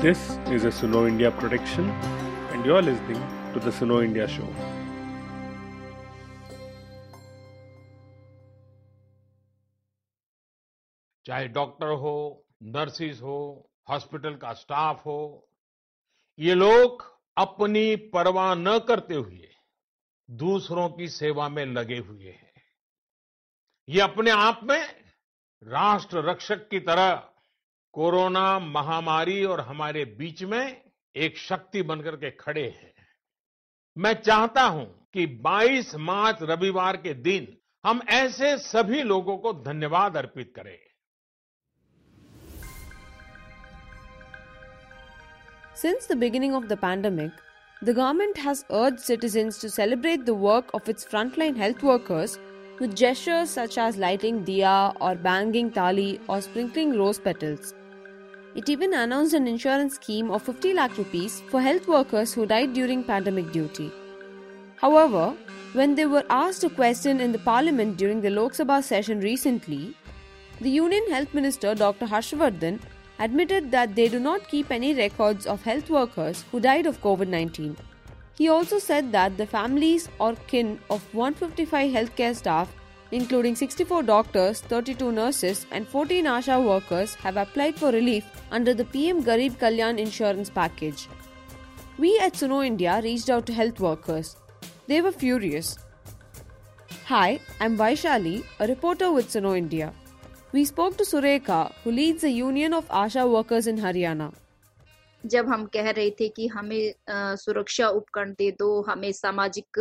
This is a Suno India production, and you're listening to the Suno India Show. चाहे doctor हो, nurses हो, hospital का staff हो, ये लोग अपनी परवाह न करते हुए दूसरों की सेवा में लगे हुए हैं। ये अपने आप में राष्ट्र रक्षक की तरह कोरोना महामारी और हमारे बीच में एक शक्ति बनकर के खड़े हैं। मैं चाहता हूं कि 22 मार्च रविवार के दिन हम ऐसे सभी लोगों को धन्यवाद अर्पित करें। Since the beginning of the pandemic, the government has urged citizens to celebrate the work of its frontline health workers with gestures such as lighting diya or banging thali or sprinkling rose petals. It even announced an insurance scheme of 50 lakh rupees for health workers who died during pandemic duty. However, when they were asked a question in the parliament during the Lok Sabha session recently, the Union Health Minister Dr. Harshvardhan admitted that they do not keep any records of health workers who died of COVID-19. He also said that the families or kin of 155 healthcare staff, including 64 doctors, 32 nurses and 14 ASHA workers, have applied for relief under the PM Garib Kalyan insurance package. We at Suno India reached out to health workers. They were furious. Hi, I'm Vaishali, a reporter with Suno India. We spoke to Surekha, who leads the Union of ASHA Workers in Haryana. जब हम कह रहे थे कि हमें सुरक्षा उपकरण दे दो, हमें सामाजिक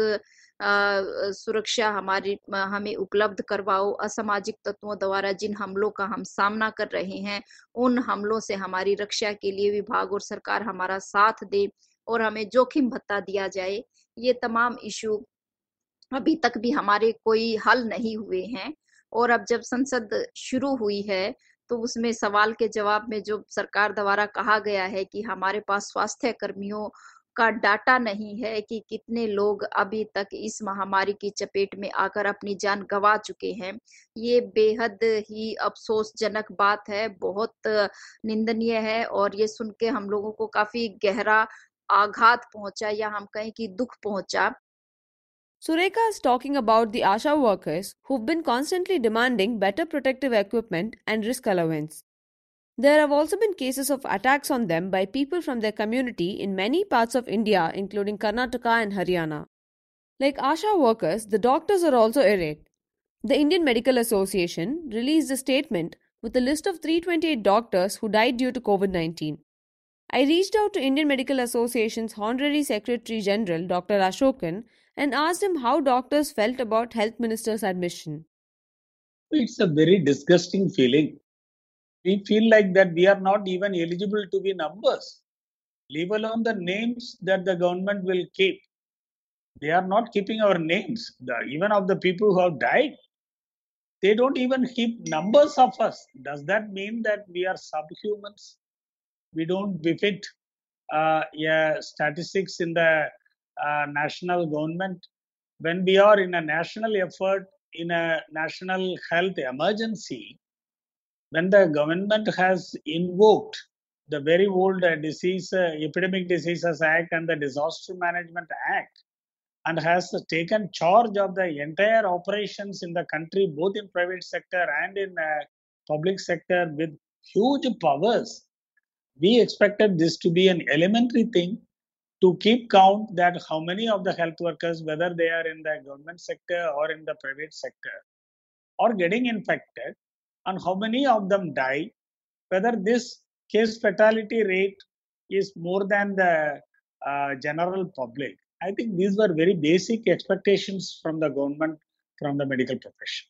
सुरक्षा हमें उपलब्ध करवाओ, असामाजिक तत्वों द्वारा जिन हमलों का हम सामना कर रहे हैं, उन हमलों से हमारी रक्षा के लिए विभाग और सरकार हमारा साथ दे और हमें जोखिम भत्ता दिया जाए। ये तमाम इशू अभी तक भी हमारे कोई हल नहीं हुए हैं और अब जब संसद शुरू हुई है तो उसमें सवाल के जवाब में जो सरकार द्वारा कहा गया है कि हमारे पास स्वास्थ्य कर्मियों का डाटा नहीं है कि कितने लोग अभी तक इस महामारी की चपेट में आकर अपनी जान गंवा चुके हैं, ये बेहद ही अफसोसजनक बात है, बहुत निंदनीय है और ये सुन के हम लोगों को काफी गहरा आघात पहुंचा या हम कहें कि दुख पहुंचा। Surekha is talking about the ASHA workers who've been constantly demanding better protective equipment and risk allowance. There have also been cases of attacks on them by people from their community in many parts of India, including Karnataka and Haryana. Like ASHA workers, the doctors are also irate. The Indian Medical Association released a statement with a list of 328 doctors who died due to COVID-19. I reached out to Indian Medical Association's Honorary Secretary General, Dr. Ashokan, and asked him how doctors felt about Health Minister's admission. It's a very disgusting feeling. We feel like that we are not even eligible to be numbers, leave alone the names that the government will keep. They are not keeping our names, even of the people who have died. They don't even keep numbers of us. Does that mean that we are subhumans? We don't befit statistics in the national government. When we are in a national effort, in a national health emergency, when the government has invoked the very old Epidemic Diseases Act and the Disaster Management Act, and has taken charge of the entire operations in the country, both in private sector and in public sector with huge powers, we expected this to be an elementary thing to keep count that how many of the health workers, whether they are in the government sector or in the private sector, are getting infected and how many of them die, whether this case fatality rate is more than the general public. I think these were very basic expectations from the government, from the medical profession.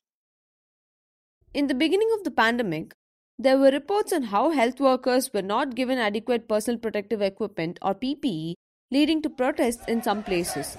In the beginning of the pandemic, there were reports on how health workers were not given adequate personal protective equipment or PPE, leading to protests in some places.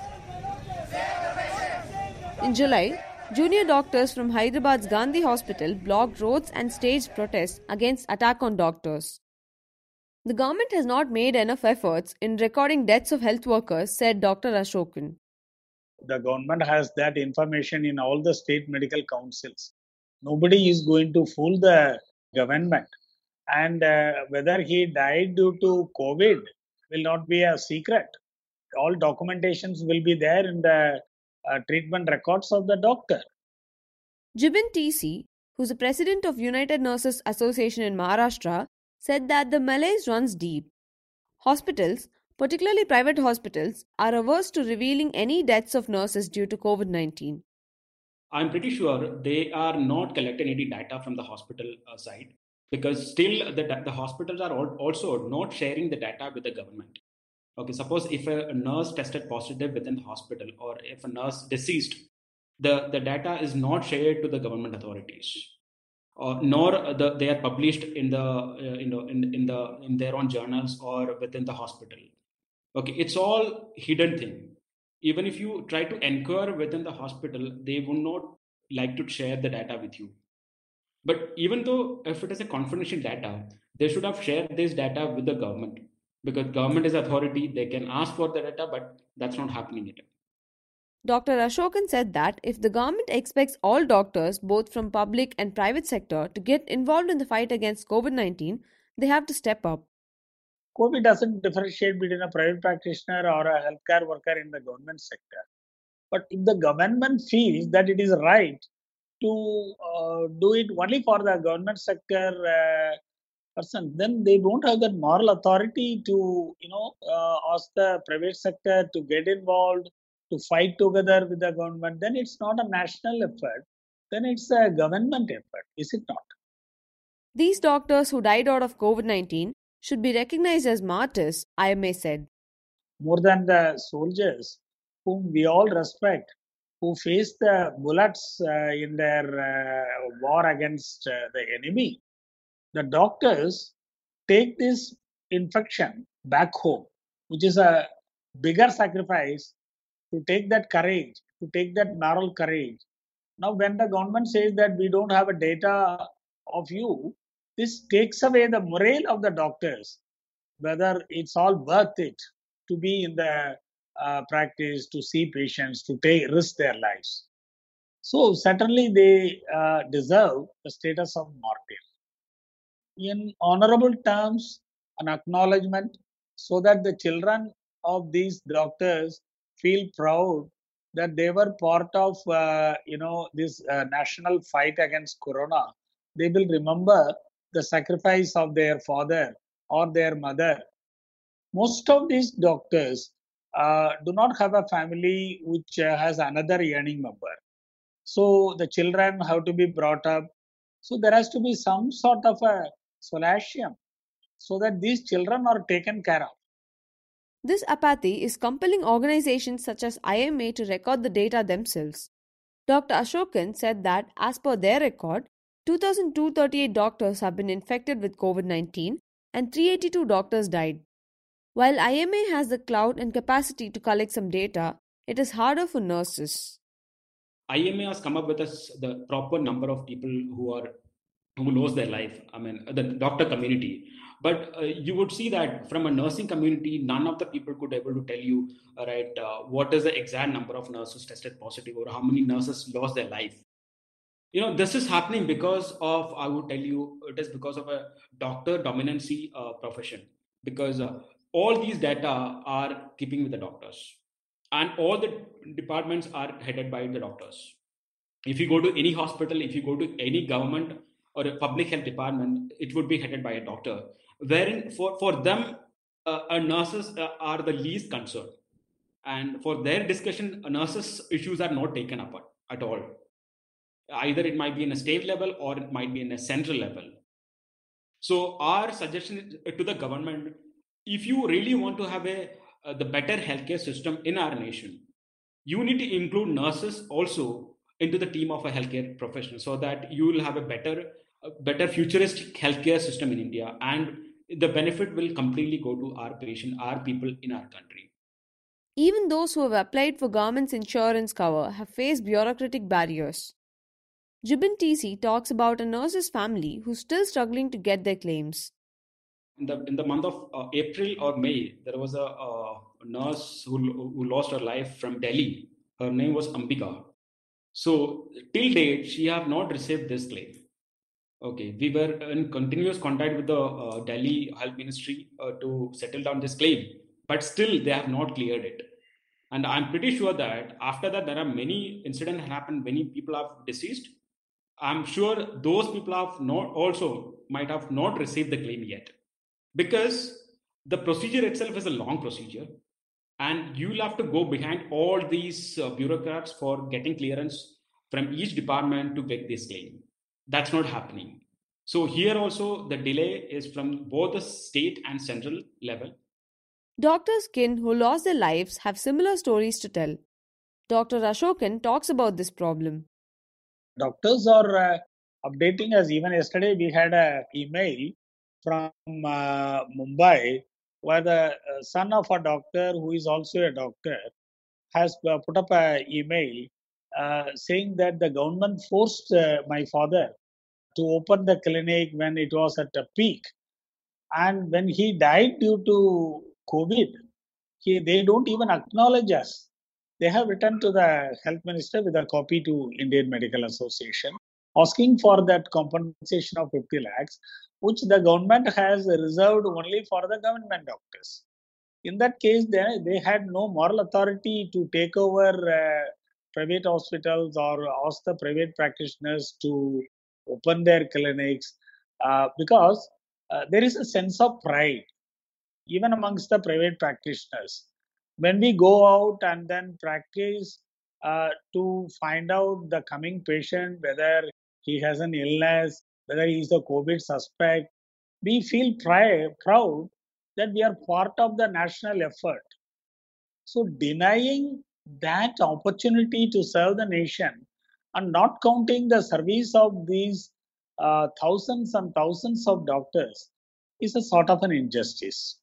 In July, junior doctors from Hyderabad's Gandhi Hospital blocked roads and staged protests against attack on doctors. The government has not made enough efforts in recording deaths of health workers, said Dr. Ashokan. The government has that information in all the state medical councils. Nobody is going to fool the government. and whether he died due to COVID will not be a secret. All documentations will be there in the treatment records of the doctor. Jibin TC, who's the president of United Nurses Association in Maharashtra, said that the malaise runs deep. Hospitals, particularly private hospitals, are averse to revealing any deaths of nurses due to COVID 19. I'm pretty sure they are not collecting any data from the hospital side, because still the hospitals are also not sharing the data with the government. Okay, suppose if a nurse tested positive within the hospital, or if a nurse deceased, the data is not shared to the government authorities, nor they are published in the in their own journals or within the hospital. Okay, it's all hidden thing. Even if you try to inquire within the hospital, they would not like to share the data with you. But even though if it is a confidential data, they should have shared this data with the government, because government is authority. They can ask for the data, but that's not happening yet. Dr. Ashokan said that if the government expects all doctors, both from public and private sector, to get involved in the fight against COVID 19, they have to step up. COVID doesn't differentiate between a private practitioner or a healthcare worker in the government sector. But if the government feels that it is right to do it only for the government sector person, then they don't have that moral authority to, ask the private sector to get involved, to fight together with the government. Then it's not a national effort. Then it's a government effort, is it not? These doctors who died out of COVID 19 should be recognized as martyrs, IMA said. More than the soldiers whom we all respect, who face the bullets in their war against the enemy, the doctors take this infection back home, which is a bigger sacrifice, to take that courage, to take that moral courage. Now, when the government says that we don't have a data of you, this takes away the morale of the doctors, whether it's all worth it to be in the practice, to see patients, to risk their lives. So certainly they deserve the status of martyr. In honorable terms, an acknowledgement, so that the children of these doctors feel proud that they were part of this national fight against corona. They will remember the sacrifice of their father or their mother. Most of these doctors do not have a family which has another earning member. So the children have to be brought up. So there has to be some sort of a solatium so that these children are taken care of. This apathy is compelling organizations such as IMA to record the data themselves. Dr. Ashokan said that, as per their record, 2,238 doctors have been infected with COVID 19 and 382 doctors died. While IMA has the clout and capacity to collect some data, it is harder for nurses. IMA has come up with the proper number of people who lost their life. I mean, the doctor community. But you would see that from a nursing community, none of the people could able to tell you, what is the exact number of nurses tested positive, or how many nurses lost their life. This is happening because of, I would tell you, it is because of a doctor dominancy profession. Because all these data are keeping with the doctors, and all the departments are headed by the doctors. If you go to any hospital, if you go to any government or a public health department, it would be headed by a doctor, wherein for them, nurses are the least concerned. And for their discussion, nurses' issues are not taken up at all. Either it might be in a state level or it might be in a central level. So our suggestion to the government, if you really want to have the better healthcare system in our nation, you need to include nurses also into the team of a healthcare professional, so that you will have a better futuristic healthcare system in India, and the benefit will completely go to our patient, our people in our country. Even those who have applied for government's insurance cover have faced bureaucratic barriers. Jibin TC talks about a nurse's family who's still struggling to get their claims. In the month of April or May, there was a nurse who lost her life from Delhi. Her name was Ambika. So till date, she have not received this claim. Okay, we were in continuous contact with the Delhi Health Ministry to settle down this claim, but still they have not cleared it. And I'm pretty sure that after that, there are many incidents happened, many people have deceased. I'm sure those people have not also might have not received the claim yet, because the procedure itself is a long procedure, and you'll have to go behind all these bureaucrats for getting clearance from each department to get this claim. That's not happening. So here also the delay is from both the state and central level. Doctors kin who lost their lives have similar stories to tell. Dr. Ashokan talks about this problem. Doctors are updating us. Even yesterday, we had an email from Mumbai where the son of a doctor, who is also a doctor, has put up an email saying that the government forced my father to open the clinic when it was at a peak. And when he died due to COVID, they don't even acknowledge us. They have written to the health minister with a copy to Indian Medical Association asking for that compensation of 50 lakhs, which the government has reserved only for the government doctors. In that case, they had no moral authority to take over private hospitals or ask the private practitioners to open their clinics because there is a sense of pride even amongst the private practitioners. When we go out and then practice to find out the coming patient, whether he has an illness, whether he is a COVID suspect, we feel proud that we are part of the national effort. So denying that opportunity to serve the nation and not counting the service of these thousands and thousands of doctors is a sort of an injustice.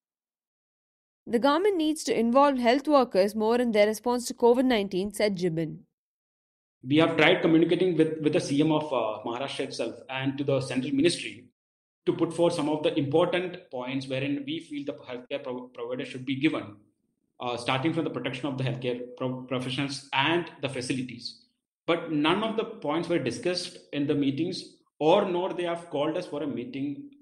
The government needs to involve health workers more in their response to COVID 19, said Gibbon. We have tried communicating with the CM of Maharashtra itself and to the central ministry to put forth some of the important points wherein we feel the healthcare provider should be given, starting from the protection of the healthcare professionals and the facilities. But none of the points were discussed in the meetings, or nor they have called us for a meeting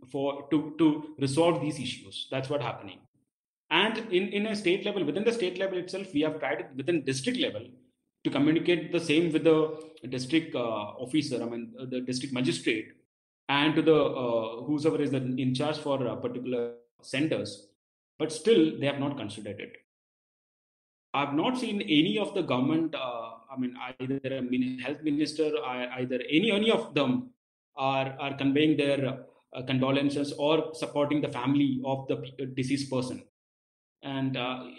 to resolve these issues. That's what happening. And in a state level, within the state level itself, we have tried it within district level to communicate the same with the district officer, the district magistrate, and to the whoever is in charge for particular centers. But still, they have not considered it. I've not seen any of the government, either a health minister, or either any of them are conveying their condolences or supporting the family of the deceased person. And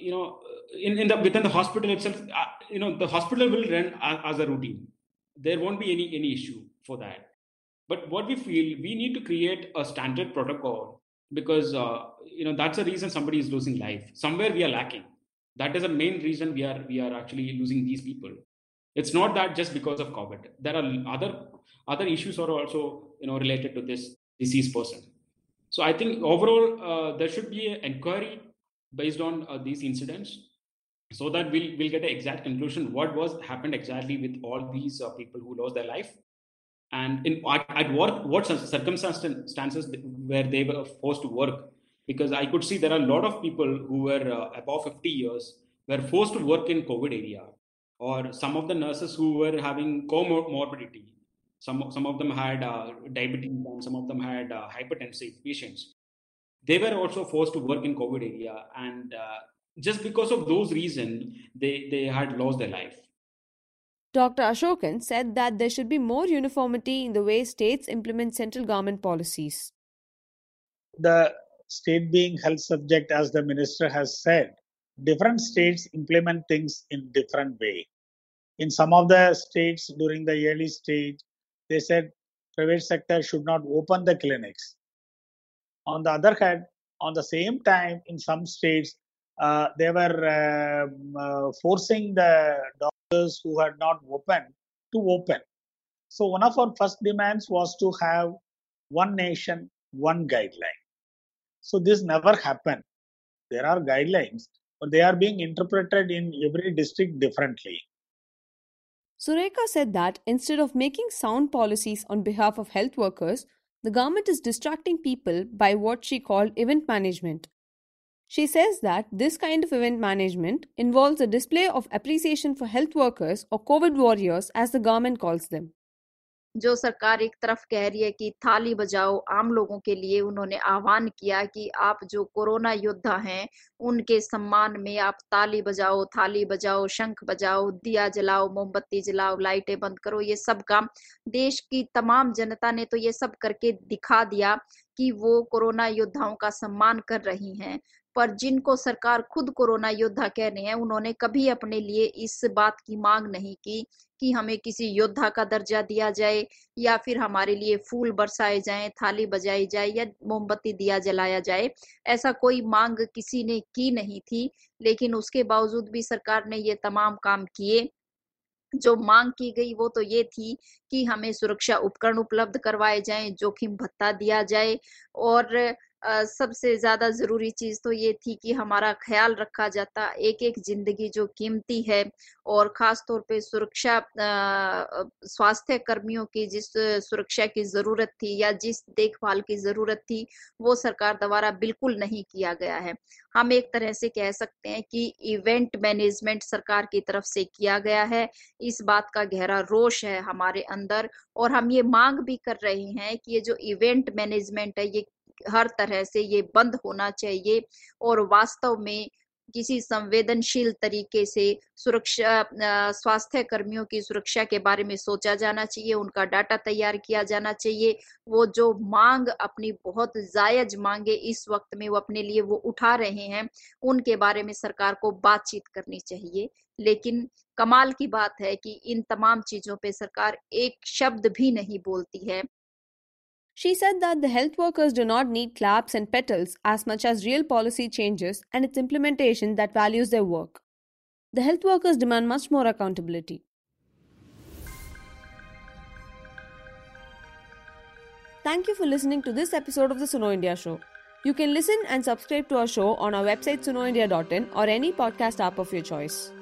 within the hospital itself, the hospital will run as a routine. There won't be any issue for that. But what we feel, we need to create a standard protocol, because that's the reason somebody is losing life. Somewhere we are lacking. That is the main reason we are actually losing these people. It's not that just because of COVID. There are other issues are also related to this deceased person. So I think overall there should be an inquiry based on these incidents, so that we'll get an exact conclusion what was happened exactly with all these people who lost their life, and at what circumstances where they were forced to work. Because I could see there are a lot of people who were above 50 years were forced to work in COVID area, or some of the nurses who were having comorbidity. Some of them had diabetes, and some of them had hypertensive patients. They were also forced to work in COVID area, and just because of those reasons, they had lost their life. Dr. Ashokan said that there should be more uniformity in the way states implement central government policies. The state being health subject, as the minister has said, different states implement things in different way. In some of the states during the early stage, they said private sector should not open the clinics. On the other hand, on the same time, in some states, they were forcing the doctors who had not opened to open. So one of our first demands was to have one nation, one guideline. So this never happened. There are guidelines, but they are being interpreted in every district differently. Surekha said that instead of making sound policies on behalf of health workers, the government is distracting people by what she called event management. She says that this kind of event management involves a display of appreciation for health workers or COVID warriors, as the government calls them. जो सरकार एक तरफ कह रही है कि थाली बजाओ आम लोगों के लिए, उन्होंने आह्वान किया कि आप जो कोरोना योद्धा हैं उनके सम्मान में आप ताली बजाओ, थाली बजाओ, शंख बजाओ, दिया जलाओ, मोमबत्ती जलाओ, लाइटें बंद करो, ये सब काम देश की तमाम जनता ने तो ये सब करके दिखा दिया कि वो कोरोना योद्धाओं का सम्मान कर रही हैं। पर जिनको सरकार खुद कोरोना योद्धा कह रहे हैं, उन्होंने कभी अपने लिए इस बात की मांग नहीं की कि हमें किसी योद्धा का दर्जा दिया जाए या फिर हमारे लिए फूल बरसाए जाएं, थाली बजाई जाए या मोमबत्ती दिया जलाया जाए। ऐसा कोई मांग किसी ने की नहीं थी, लेकिन उसके बावजूद भी सरकार ने ये तमाम काम किए। जो मांग की गई वो तो ये थी कि हमें सुरक्षा उपकरण उपलब्ध करवाए जाएं, जोखिम भत्ता दिया जाए और सबसे ज्यादा जरूरी चीज तो ये थी कि हमारा ख्याल रखा जाता। एक एक जिंदगी जो कीमती है और खास तौर पे सुरक्षा स्वास्थ्य कर्मियों की जिस सुरक्षा की जरूरत थी या जिस देखभाल की जरूरत थी वो सरकार द्वारा बिल्कुल नहीं किया गया है। हम एक तरह से कह सकते हैं कि इवेंट मैनेजमेंट सरकार की तरफ से किया गया है। इस बात का गहरा रोष है हमारे अंदर और हम ये मांग भी कर रहे हैं कि ये जो इवेंट मैनेजमेंट है ये हर तरह से ये बंद होना चाहिए और वास्तव में किसी संवेदनशील तरीके से सुरक्षा स्वास्थ्य कर्मियों की सुरक्षा के बारे में सोचा जाना चाहिए, उनका डाटा तैयार किया जाना चाहिए। वो जो मांग अपनी बहुत जायज मांगे इस वक्त में वो अपने लिए वो उठा रहे हैं, उनके बारे में सरकार को बातचीत करनी चाहिए। लेकिन कमाल की बात है कि इन तमाम चीजों पे सरकार एक शब्द भी नहीं बोलती है। She said that the health workers do not need claps and petals as much as real policy changes and its implementation that values their work. The health workers demand much more accountability. Thank you for listening to this episode of the Suno India Show. You can listen and subscribe to our show on our website sunoindia.in or any podcast app of your choice.